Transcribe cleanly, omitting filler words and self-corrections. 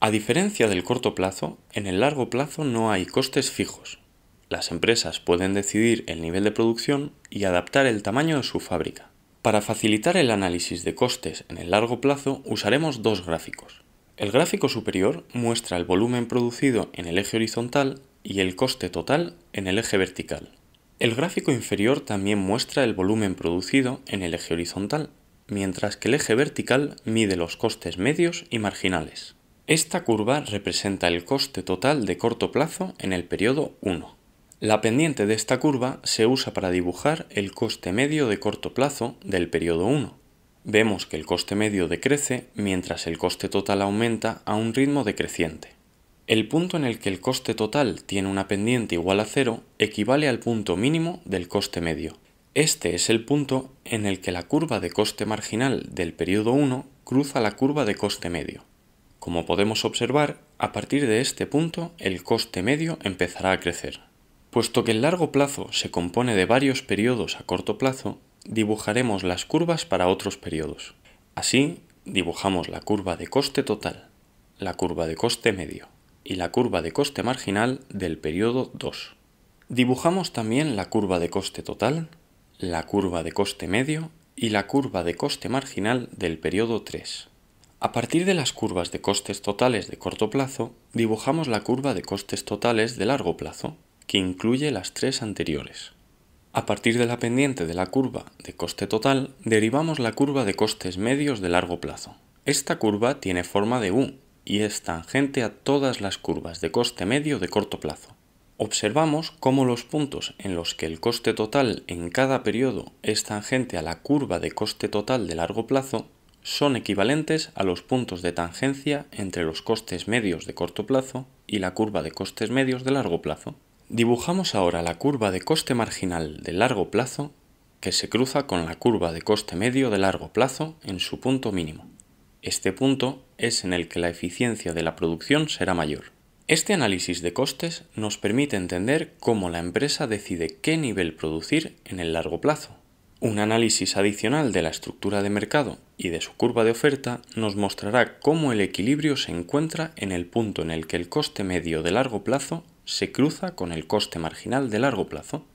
A diferencia del corto plazo, en el largo plazo no hay costes fijos. Las empresas pueden decidir el nivel de producción y adaptar el tamaño de su fábrica. Para facilitar el análisis de costes en el largo plazo usaremos dos gráficos. El gráfico superior muestra el volumen producido en el eje horizontal y el coste total en el eje vertical. El gráfico inferior también muestra el volumen producido en el eje horizontal, mientras que el eje vertical mide los costes medios y marginales. Esta curva representa el coste total de corto plazo en el periodo 1. La pendiente de esta curva se usa para dibujar el coste medio de corto plazo del periodo 1. Vemos que el coste medio decrece mientras el coste total aumenta a un ritmo decreciente. El punto en el que el coste total tiene una pendiente igual a 0 equivale al punto mínimo del coste medio. Este es el punto en el que la curva de coste marginal del periodo 1 cruza la curva de coste medio. Como podemos observar, a partir de este punto el coste medio empezará a crecer. Puesto que el largo plazo se compone de varios periodos a corto plazo, dibujaremos las curvas para otros periodos. Así, dibujamos la curva de coste total, la curva de coste medio y la curva de coste marginal del periodo 2. Dibujamos también la curva de coste total, la curva de coste medio y la curva de coste marginal del periodo 3. A partir de las curvas de costes totales de corto plazo, dibujamos la curva de costes totales de largo plazo, que incluye las tres anteriores. A partir de la pendiente de la curva de coste total, derivamos la curva de costes medios de largo plazo. Esta curva tiene forma de U y es tangente a todas las curvas de coste medio de corto plazo. Observamos cómo los puntos en los que el coste total en cada periodo es tangente a la curva de coste total de largo plazo son equivalentes a los puntos de tangencia entre los costes medios de corto plazo y la curva de costes medios de largo plazo. Dibujamos ahora la curva de coste marginal de largo plazo que se cruza con la curva de coste medio de largo plazo en su punto mínimo. Este punto es en el que la eficiencia de la producción será mayor. Este análisis de costes nos permite entender cómo la empresa decide qué nivel producir en el largo plazo. Un análisis adicional de la estructura de mercado y de su curva de oferta nos mostrará cómo el equilibrio se encuentra en el punto en el que el coste medio de largo plazo se cruza con el coste marginal de largo plazo.